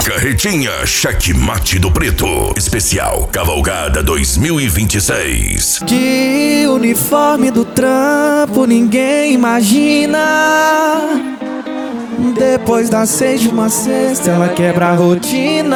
Carretinha Cheque Mate do Preto. Especial Cavalgada 2026. De uniforme do trampo ninguém imagina. Depois das 6 de uma sexta ela quebra a rotina.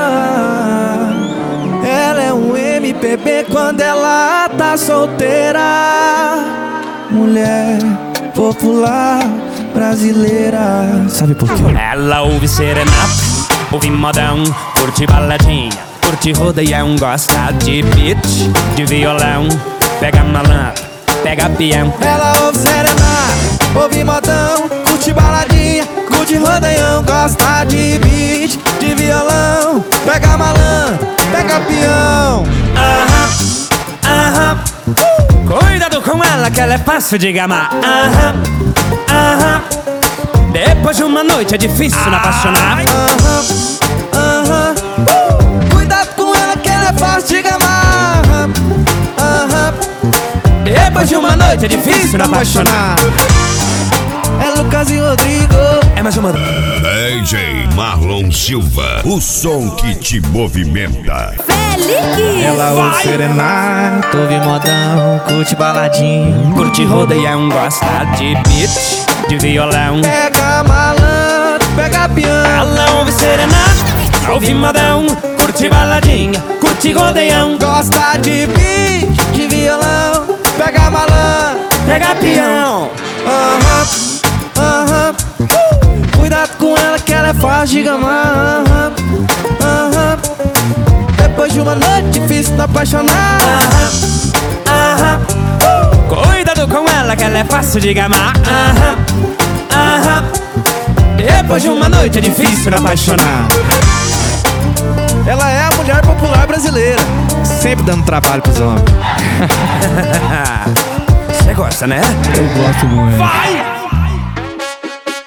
Ela é um MPB quando ela tá solteira. Mulher popular brasileira. Sabe por quê? Ela ouve serenata, ouve modão, curte baladinha, curte rodeião, gosta de beat, de violão, pega malandro, pega peão. Ela ouve serenata, ouve modão, curte baladinha, curte rodeião, gosta de beat, de violão, pega malandro, pega peão. Aham, aham, cuidado com ela que ela é fácil de gamar. Aham, aham, depois de uma noite é difícil não apaixonar. Aham, aham, cuidado com ela que ela é fácil de gamar. Aham, Depois de uma noite é difícil não apaixonar. É Lucas e Rodrigo. É mais uma. DJ Marlon Silva, o som que te movimenta. Ela ouve serenata, ouve modão, curte baladinha, Curte rodeião, gosta de beat, de violão. pega malandro, pega peão. Ela ouve serenata, ouve modão, curte baladinha, curte rodeião, Gosta de beat, de violão, pega malandro, pega peão. aham, aham, cuidado com ela que ela é fácil de gamar. Aham, aham, depois de uma noite difícil não apaixonar. Aham, cuidado com ela que ela é fácil de gamar. Aham, aham, depois de uma noite é difícil não apaixonar. Ela é a mulher popular brasileira, sempre dando trabalho pros homens. Você gosta, né? Eu gosto muito. Vai!